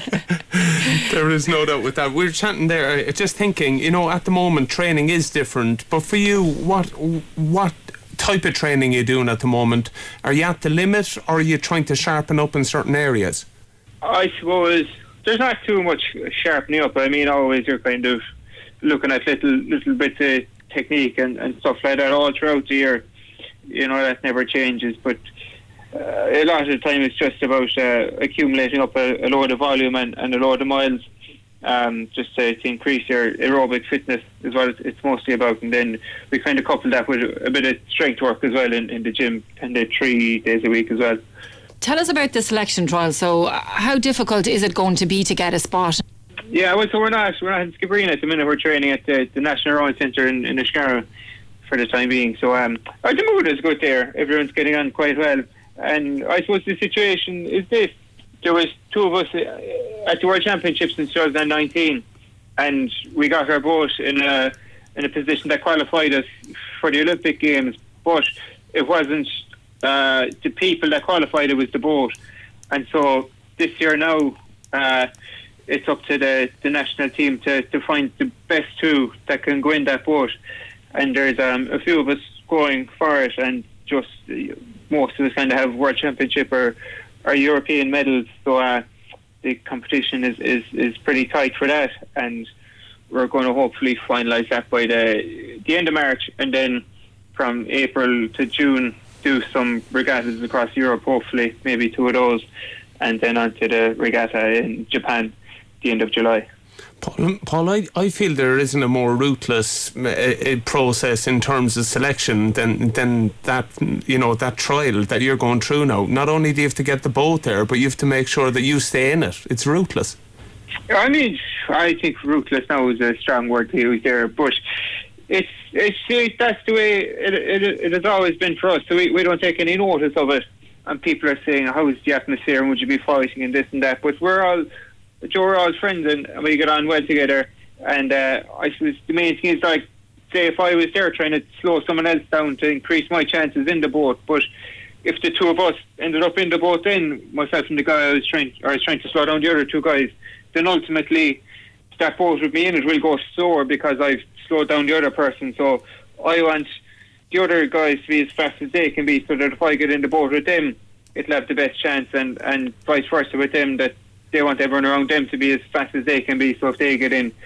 There is no doubt with that. We're chatting there, just thinking, at the moment training is different, but for you, what type of training are you doing at the moment? Are you at the limit, or are you trying to sharpen up in certain areas? I suppose there's not too much sharpening up. I mean, always you're kind of looking at little bits of technique and stuff like that all throughout the year. That never changes, but a lot of the time it's just about accumulating up a load of volume and a load of miles, just to increase your aerobic fitness is what it's mostly about. And then we kind of couple that with a bit of strength work as well in the gym, kind of 3 days a week as well. Tell us about the selection trial. So how difficult is it going to be to get a spot? Yeah, well, so we're not in Skibbereen at the minute. We're training at the National Rowing Centre in Inniscarra for the time being. So the mood is good there. Everyone's getting on quite well. And I suppose the situation is this. There was 2 of us at the World Championships in 2019, and we got our boat in a position that qualified us for the Olympic Games, but it wasn't the people that qualified, it was the boat. And so this year now, it's up to the national team to find the best 2 that can go in that boat. And there's a few of us going for it, and just most of us kind of have World Championship or European medals. So the competition is pretty tight for that, and we're going to hopefully finalise that by the end of March, and then from April to June do some regattas across Europe, hopefully maybe 2 of those, and then on to the regatta in Japan the end of July. Paul, I feel there isn't a more ruthless process in terms of selection than that, that trial that you're going through now. Not only do you have to get the boat there, but you have to make sure that you stay in it. It's ruthless. I mean, I think ruthless now is a strong word to use there, but it's that's the way it has always been for us. So we don't take any notice of it, and people are saying, how is the atmosphere and would you be fighting and this and that, but we're all friends and we get on well together. And I suppose the main thing is, like, say if I was there trying to slow someone else down to increase my chances in the boat, but if the 2 of us ended up in the boat, then myself and the guy I was trying to slow down the other 2 guys, then ultimately that boat with me in it will go slower because I've slowed down the other person. So I want the other guys to be as fast as they can be, so that if I get in the boat with them, it'll have the best chance, and vice versa with them, that they want everyone around them to be as fast as they can be, so if they get in,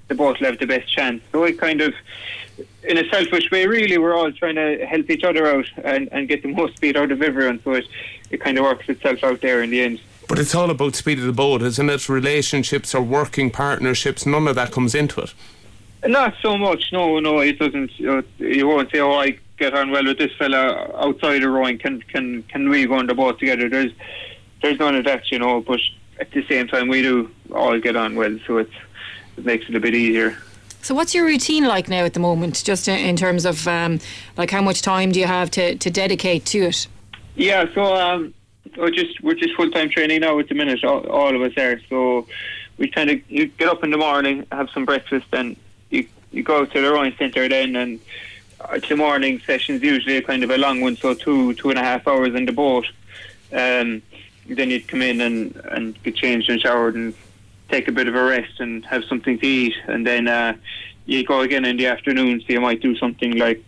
the both will have the best chance. So it kind of, in a selfish way, really, we're all trying to help each other out and get the most speed out of everyone. So it kind of works itself out there in the end. But it's all about speed of the boat, isn't it? Relationships or working partnerships, none of that comes into it. Not so much, no, it doesn't. You won't say, "Oh, I get on well with this fella outside of rowing. Can we go on the boat together?" There's none of that, you know. But at the same time, we do all get on well, so it makes it a bit easier. So what's your routine like now at the moment, just in terms of like how much time do you have to dedicate to it? Yeah, so we're just full-time training now at the minute, all of us are. So we kind of, you get up in the morning, have some breakfast, and you go to the rowing centre then, and the morning session's usually kind of a long one, so 2.5 hours in the boat. Then you'd come in and get changed and showered and take a bit of a rest and have something to eat, and then you go again in the afternoon. So you might do something like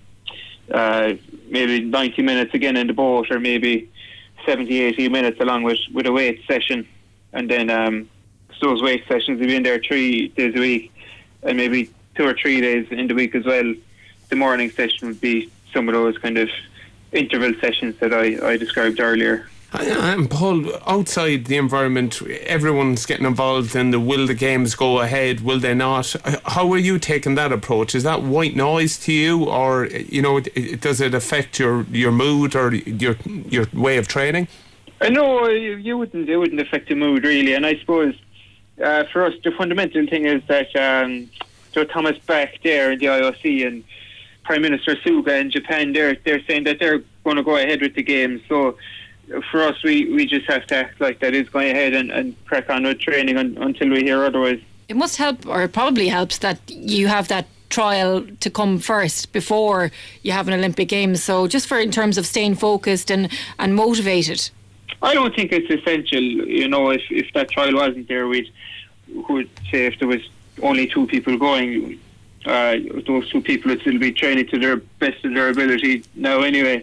maybe 90 minutes again in the boat, or maybe 70-80 minutes along with a weight session. And then those weight sessions will be in there 3 days a week, and maybe 2 or 3 days in the week as well. The morning session would be some of those kind of interval sessions that I described earlier. And Paul, outside the environment, everyone's getting involved in will the games go ahead, will they not? How are you taking that approach? Is that white noise to you, or does it affect your mood or your way of training? No, it wouldn't affect the mood really. And I suppose for us the fundamental thing is that Thomas Bach there in the IOC and Prime Minister Suga in Japan, they're saying that they're going to go ahead with the games. So for us, we just have to act like that is going ahead and crack on with training until we hear otherwise. It must help, or it probably helps, that you have that trial to come first before you have an Olympic Games. So just in terms of staying focused and motivated. I don't think it's essential. If that trial wasn't there, we'd say if there was only 2 people going, those 2 people would still be training to their best of their ability now anyway.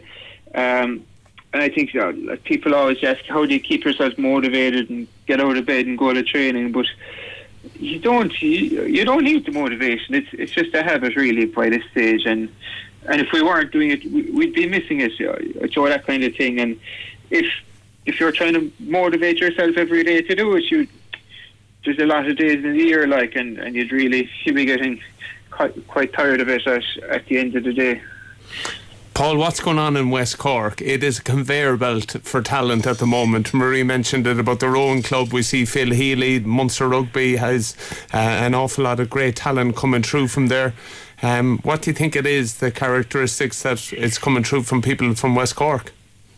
And I think people always ask, how do you keep yourself motivated and get out of bed and go to training? But you don't need the motivation. It's just a habit really by this stage. And if we weren't doing it, we'd be missing it. That kind of thing. And if you're trying to motivate yourself every day to do it, there's a lot of days in the year, and you'd be getting quite tired of it at the end of the day. Paul, what's going on in West Cork? It is a conveyor belt for talent at the moment. Marie mentioned it about the rowing club. We see Phil Healy. Munster Rugby has an awful lot of great talent coming through from there. What do you think it is, the characteristics that it's coming through from people from West Cork?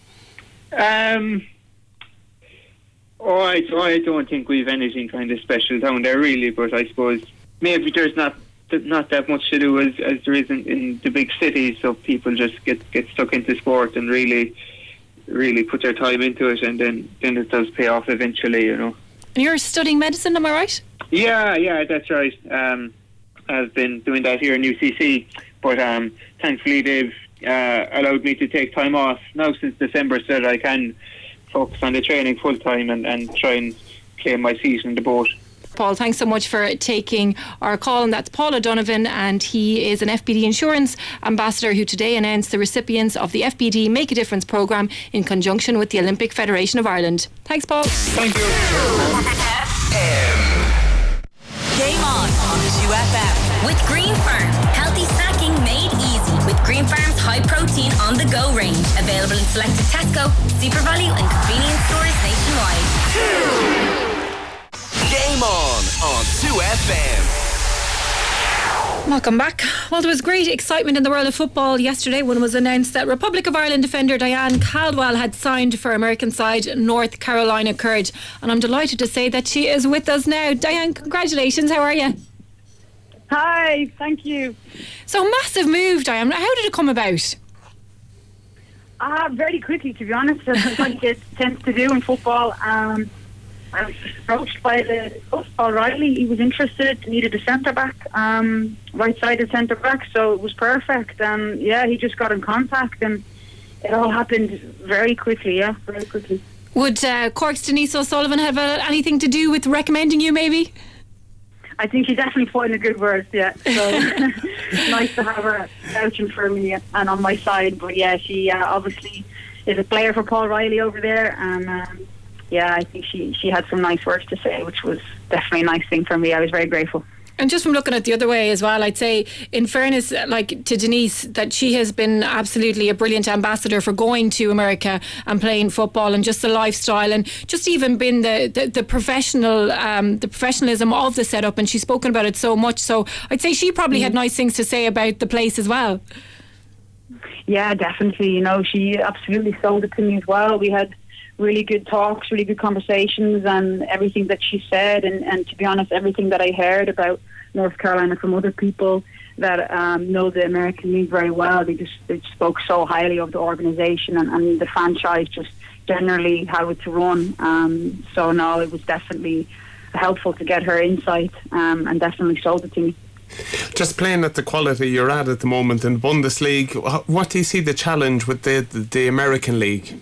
I don't think we've anything kind of special down there really, but I suppose maybe there's not that much to do as there is in the big cities, so people just get stuck into sport and really put their time into it, and then it does pay off eventually, And you're studying medicine, am I right? Yeah, that's right. I've been doing that here in UCC, but thankfully they've allowed me to take time off now since December, so that I can focus on the training full time and try and claim my seat in the boat. Paul, thanks so much for taking our call, and that's Paul O'Donovan, and he is an FBD Insurance Ambassador who today announced the recipients of the FBD Make a Difference programme in conjunction with the Olympic Federation of Ireland. Thanks, Paul. Thank you. Game on 2FM with Green Farm. Healthy snacking made easy with Green Farm's high protein on the go range. Available in selected Tesco, Super Value and convenience stores nationwide. Game on 2FM. Welcome back. Well, there was great excitement in the world of football yesterday when it was announced that Republic of Ireland defender Diane Caldwell had signed for American side North Carolina Courage, and I'm delighted to say that she is with us now. Diane, congratulations. How are you? Hi, thank you. So, massive move, Diane. How did it come about? Very quickly, to be honest, like it tends to do in football. I was approached by the coach, Paul Riley. He was interested, needed a centre-back, right-sided centre-back, so it was perfect. And, he just got in contact, and it all happened very quickly, very quickly. Would Cork's Denise O'Sullivan have anything to do with recommending you, maybe? I think she's definitely put in a good word, yeah. So it's nice to have her vouching for me and on my side. But yeah, she obviously is a player for Paul Riley over there, and yeah, I think she had some nice words to say, which was definitely a nice thing for me. I was very grateful. And just from looking at the other way as well, I'd say, in fairness, like to Denise, that she has been absolutely a brilliant ambassador for going to America and playing football, and just the lifestyle, and just even been the professional, the professionalism of the setup. And she's spoken about it so much. So I'd say she probably had nice things to say about the place as well. Yeah, definitely. You know, she absolutely sold it to me as well. We had really good talks, really good conversations, and everything that she said, and to be honest, everything that I heard about North Carolina from other people that know the American League very well, they spoke so highly of the organisation and the franchise, just generally how it's run. So no, it was definitely helpful to get her insight, and definitely sold it to me. Just playing at the quality you're at the moment in Bundesliga, what do you see the challenge with the American League?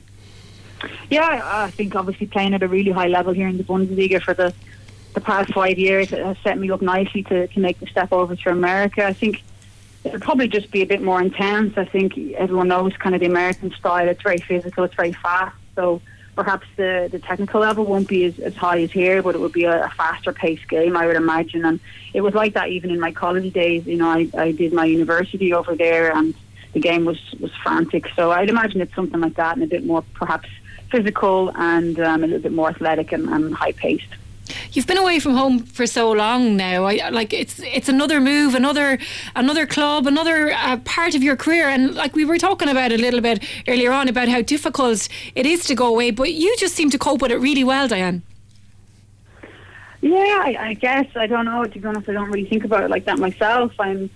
Yeah, I think obviously playing at a really high level here in the Bundesliga for the past 5 years, it has set me up nicely to make the step over to America. I think it'll probably just be a bit more intense. I think everyone knows kind of the American style. It's very physical, it's very fast, so perhaps the technical level won't be as high as here, but it would be a faster paced game, I would imagine. And it was like that even in my college days. You know, I did my university over there, and the game was frantic, so I'd imagine it's something like that, and a bit more perhaps physical, and a little bit more athletic and high paced. You've been away from home for so long now. It's another move, another club, another part of your career. And like we were talking about a little bit earlier on about how difficult it is to go away, but you just seem to cope with it really well, Diane. Yeah, I guess. I don't know. To be honest, I don't really think about it like that myself. I'm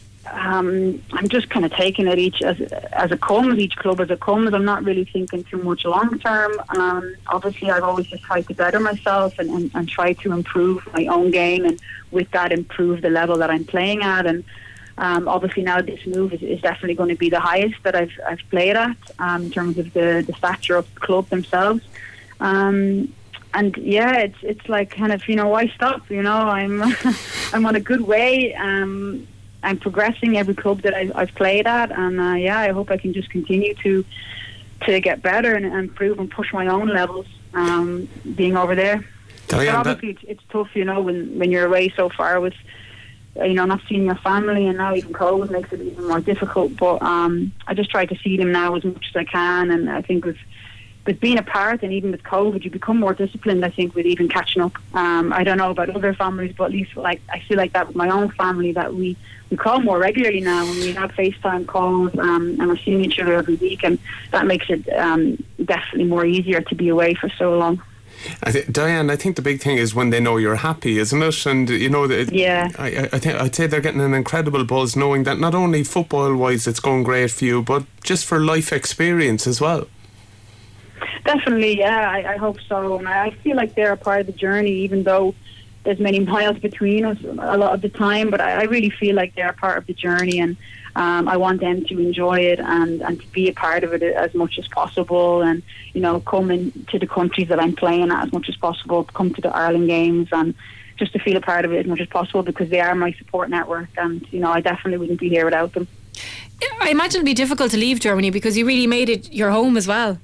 just kind of taking it each as it comes, each club as it comes. I'm not really thinking too much long term. Obviously, I've always just tried to better myself and try to improve my own game, and with that improve the level that I'm playing at. And obviously now this move is definitely going to be the highest that I've played at in terms of the stature of the club themselves. And yeah, it's like kind of, you know, why stop? You know, I'm on a good way. I'm progressing every club that I've played at, and yeah, I hope I can just continue to get better and improve and push my own levels being over there. But obviously it's tough, you know, when you're away so far with, you know, not seeing your family, and now even COVID makes it even more difficult. But I just try to see them now as much as I can, and I think with being apart, and even with COVID, you become more disciplined, I think, with even catching up. I don't know about other families, but at least like I feel like that with my own family, that we call more regularly now, and we have FaceTime calls, and we're seeing each other every week, and that makes it definitely more easier to be away for so long. Diane, I think the big thing is when they know you're happy, isn't it? And you know, yeah, I'd say they're getting an incredible buzz, knowing that not only football-wise it's going great for you, but just for life experience as well. Definitely, yeah, I hope so. And I feel like they're a part of the journey, even though there's many miles between us a lot of the time. But I really feel like they're a part of the journey, and I want them to enjoy it and to be a part of it as much as possible. And, you know, come into the countries that I'm playing at as much as possible, come to the Ireland games, and just to feel a part of it as much as possible, because they are my support network. And, you know, I definitely wouldn't be here without them. I imagine it'd be difficult to leave Germany, because you really made it your home as well.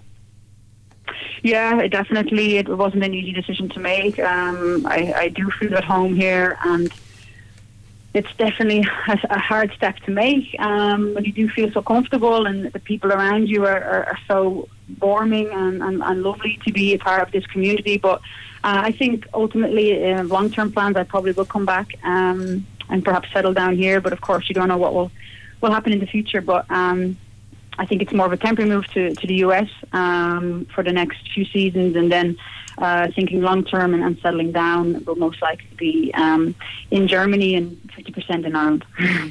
Yeah, it wasn't an easy decision to make. I do feel at home here, and it's definitely a hard step to make. But you do feel so comfortable, and the people around you are so warming and lovely to be a part of this community. But I think ultimately, long-term plans, I probably will come back and perhaps settle down here. But of course, you don't know what will happen in the future. But I think it's more of a temporary move to the US for the next few seasons, and then thinking long term and settling down will most likely be in Germany and 50% in Ireland.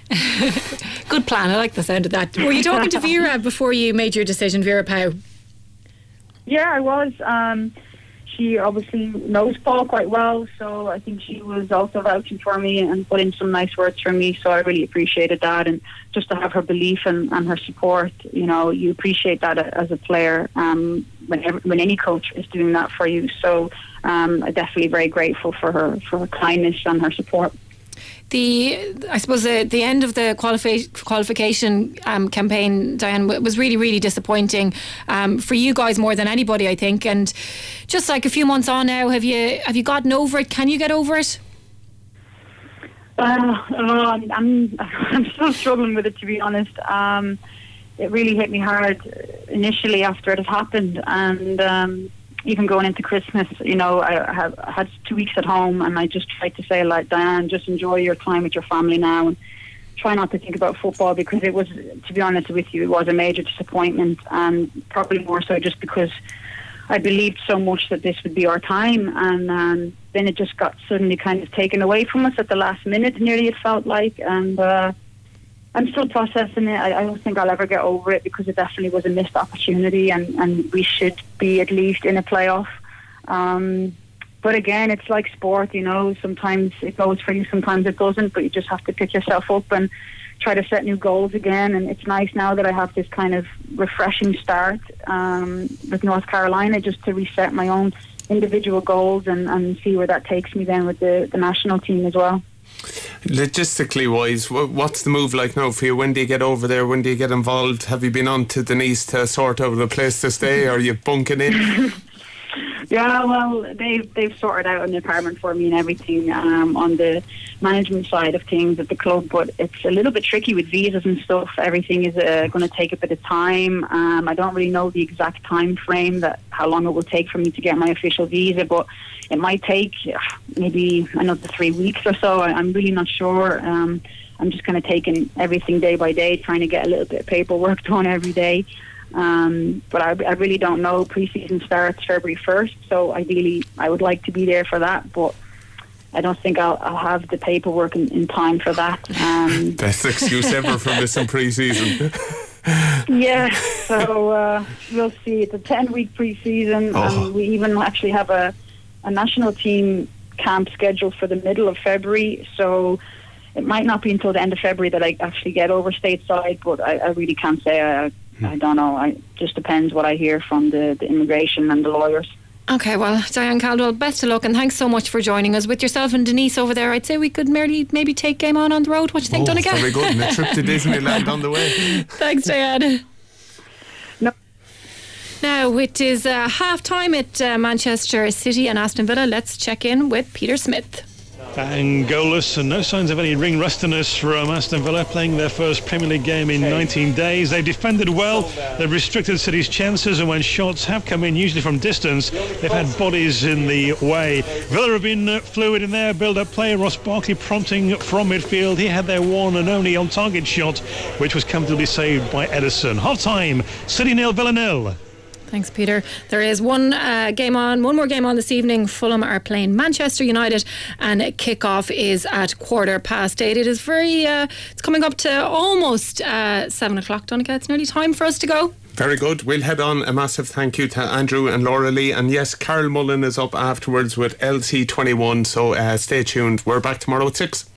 Good plan. I like the sound of that. Were you talking to Vera before you made your decision, Vera Pauw? Yeah, I was. She obviously knows Paul quite well, so I think she was also vouching for me and put in some nice words for me, so I really appreciated that. And just to have her belief and her support, you know, you appreciate that as a player, when any coach is doing that for you. So I'm definitely very grateful for her kindness and her support. I suppose the end of the qualification campaign, Diane, was really, really disappointing for you guys more than anybody, I think. And just like a few months on now, have you gotten over it? Can you get over it? I'm still struggling with it, to be honest. It really hit me hard initially after it had happened, and even going into Christmas, I had 2 weeks at home, and I just tried to say, like, Diane, just enjoy your time with your family now and try not to think about football, because it was, to be honest with you, it was a major disappointment, and probably more so just because I believed so much that this would be our time, and then it just got suddenly kind of taken away from us at the last minute, nearly, it felt like, and I'm still processing it. I don't think I'll ever get over it, because it definitely was a missed opportunity, and we should be at least in a playoff. But again, it's like sport, sometimes it goes for you, sometimes it doesn't, but you just have to pick yourself up and try to set new goals again. And it's nice now that I have this kind of refreshing start with North Carolina, just to reset my own individual goals and see where that takes me then with the national team as well. Logistically wise, what's the move like now for you? When do you get over there? When do you get involved? Have you been on to Denise to sort out a place to stay? Are you bunking in? Yeah, well, they've sorted out an apartment for me and everything on the management side of things at the club, but it's a little bit tricky with visas and stuff. Everything is going to take a bit of time. I don't really know the exact time frame, how long it will take for me to get my official visa, but it might take maybe another 3 weeks or so. I'm really not sure. I'm just kind of taking everything day by day, trying to get a little bit of paperwork done every day. But I really don't know. Pre-season starts February 1st, so ideally I would like to be there for that, but I don't think I'll have the paperwork in time for that. Best excuse ever for missing pre-season. Yeah, so we'll see. It's a 10-week pre-season, and we even actually have a national team camp scheduled for the middle of February, so it might not be until the end of February that I actually get over stateside, but I really can't say. I don't know. It just depends what I hear from the immigration and the lawyers. Okay, well, Diane Caldwell, best of luck, and thanks so much for joining us. With yourself and Denise over there, I'd say we could maybe take Game On the road. What do you think, Donegal? Very good, and a trip to Disneyland on the way. Thanks, Diane. No. Now, it is half-time at Manchester City and Aston Villa. Let's check in with Peter Smith. And goalless, and no signs of any ring rustiness from Aston Villa, playing their first Premier League game in 19 days. They've defended well, they've restricted City's chances, and when shots have come in, usually from distance, they've had bodies in the way. Villa have been fluid in their build-up play. Ross Barkley prompting from midfield. He had their one and only on-target shot, which was comfortably saved by Edison. Half-time, City 0, Villa 0. Thanks, Peter. There is one more game on this evening. Fulham are playing Manchester United, and kick-off is at 8:15. It is it's coming up to almost 7 o'clock, Donegal. It's nearly time for us to go. Very good. We'll head on. A massive thank you to Andrew and Laura Lee. And yes, Carol Mullen is up afterwards with LC21, so stay tuned. We're back tomorrow at 6.